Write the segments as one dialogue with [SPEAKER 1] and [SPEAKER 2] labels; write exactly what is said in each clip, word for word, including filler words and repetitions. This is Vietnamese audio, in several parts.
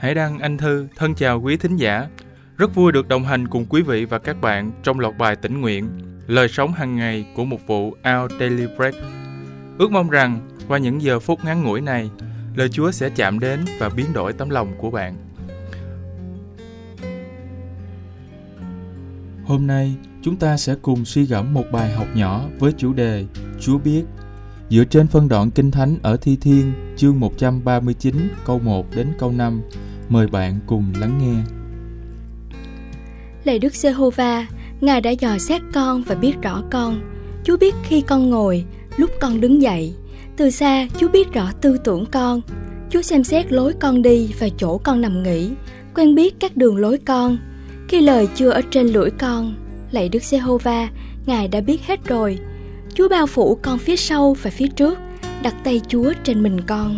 [SPEAKER 1] Hải Đăng, Anh Thư thân chào quý thính giả. Rất vui được đồng hành cùng quý vị và các bạn trong loạt bài tĩnh nguyện, lời sống hàng ngày của mục vụ Our Daily Bread. Ước mong rằng qua những giờ phút ngắn ngủi này, lời Chúa sẽ chạm đến và biến đổi tấm lòng của bạn. Hôm nay, chúng ta sẽ cùng suy gẫm một bài học nhỏ với chủ đề Chúa biết, dựa trên phân đoạn Kinh Thánh ở Thi Thiên, chương một trăm ba mươi chín, câu một đến câu năm. Mời bạn cùng lắng nghe.
[SPEAKER 2] Lạy Đức Giê-hô-va, Ngài đã dò xét con và biết rõ con. Chúa biết khi con ngồi, lúc con đứng dậy. Từ xa, Chúa biết rõ tư tưởng con. Chúa xem xét lối con đi và chỗ con nằm nghỉ, quen biết các đường lối con. Khi lời chưa ở trên lưỡi con, lạy Đức Giê-hô-va, Ngài đã biết hết rồi. Chúa bao phủ con phía sau và phía trước, đặt tay Chúa trên mình con.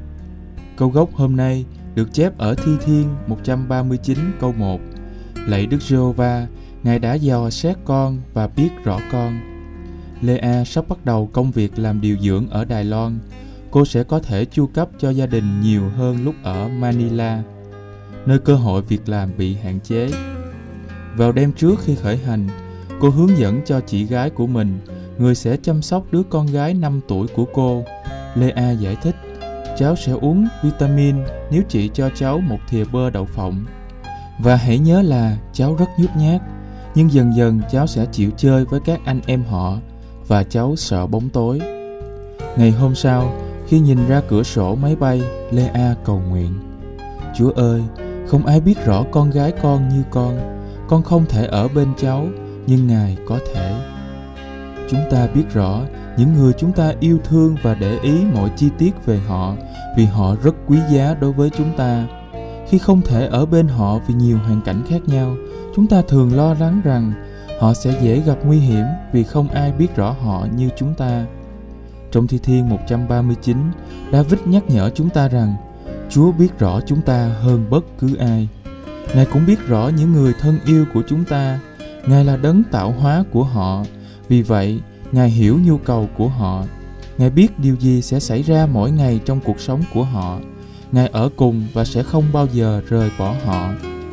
[SPEAKER 1] Câu gốc hôm nay được chép ở Thi Thiên một trăm ba mươi chín câu một. Lạy Đức Giê-hô-va, Ngài đã dò xét con và biết rõ con. Lea sắp bắt đầu công việc làm điều dưỡng ở Đài Loan. Cô sẽ có thể chu cấp cho gia đình nhiều hơn lúc ở Manila, nơi cơ hội việc làm bị hạn chế. Vào đêm trước khi khởi hành, cô hướng dẫn cho chị gái của mình, người sẽ chăm sóc đứa con gái năm tuổi của cô. Lea giải thích, cháu sẽ uống vitamin nếu chị cho cháu một thìa bơ đậu phộng. Và hãy nhớ là cháu rất nhút nhát, nhưng dần dần cháu sẽ chịu chơi với các anh em họ và cháu sợ bóng tối. Ngày hôm sau, khi nhìn ra cửa sổ máy bay, Lea cầu nguyện, Chúa ơi, không ai biết rõ con gái con như con. Con không thể ở bên cháu, nhưng Ngài có thể. Chúng ta biết rõ những người chúng ta yêu thương và để ý mọi chi tiết về họ, vì họ rất quý giá đối với chúng ta. Khi không thể ở bên họ vì nhiều hoàn cảnh khác nhau, chúng ta thường lo lắng rằng họ sẽ dễ gặp nguy hiểm vì không ai biết rõ họ như chúng ta. Trong Thi Thiên một trăm ba mươi chín, David nhắc nhở chúng ta rằng Chúa biết rõ chúng ta hơn bất cứ ai. Ngài cũng biết rõ những người thân yêu của chúng ta. Ngài là đấng tạo hóa của họ. Vì vậy, Ngài hiểu nhu cầu của họ. Ngài biết điều gì sẽ xảy ra mỗi ngày trong cuộc sống của họ. Ngài ở cùng và sẽ không bao giờ rời bỏ họ.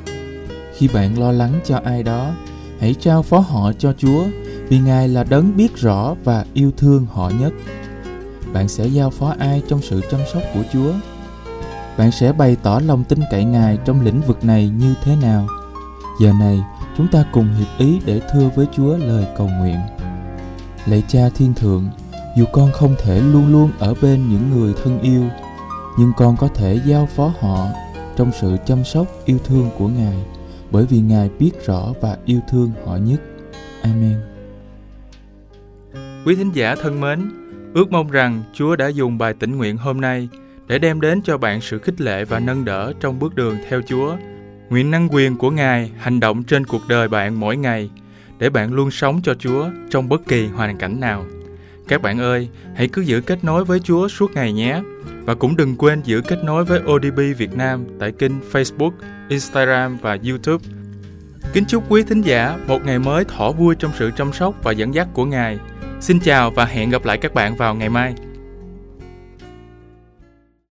[SPEAKER 1] Khi bạn lo lắng cho ai đó, hãy trao phó họ cho Chúa, vì Ngài là đấng biết rõ và yêu thương họ nhất. Bạn sẽ giao phó ai trong sự chăm sóc của Chúa? Bạn sẽ bày tỏ lòng tin cậy Ngài trong lĩnh vực này như thế nào? Giờ này, chúng ta cùng hiệp ý để thưa với Chúa lời cầu nguyện. Lạy Cha Thiên Thượng, dù con không thể luôn luôn ở bên những người thân yêu, nhưng con có thể giao phó họ trong sự chăm sóc yêu thương của Ngài, bởi vì Ngài biết rõ và yêu thương họ nhất. Amen. Quý thính giả thân mến, ước mong rằng Chúa đã dùng bài tĩnh nguyện hôm nay để đem đến cho bạn sự khích lệ và nâng đỡ trong bước đường theo Chúa. Nguyện năng quyền của Ngài hành động trên cuộc đời bạn mỗi ngày, để bạn luôn sống cho Chúa trong bất kỳ hoàn cảnh nào. Các bạn ơi, hãy cứ giữ kết nối với Chúa suốt ngày nhé. Và cũng đừng quên giữ kết nối với ô đê bê Việt Nam tại kênh Facebook, Instagram và YouTube. Kính chúc quý thính giả một ngày mới thỏa vui trong sự chăm sóc và dẫn dắt của Ngài. Xin chào và hẹn gặp lại các bạn vào ngày mai.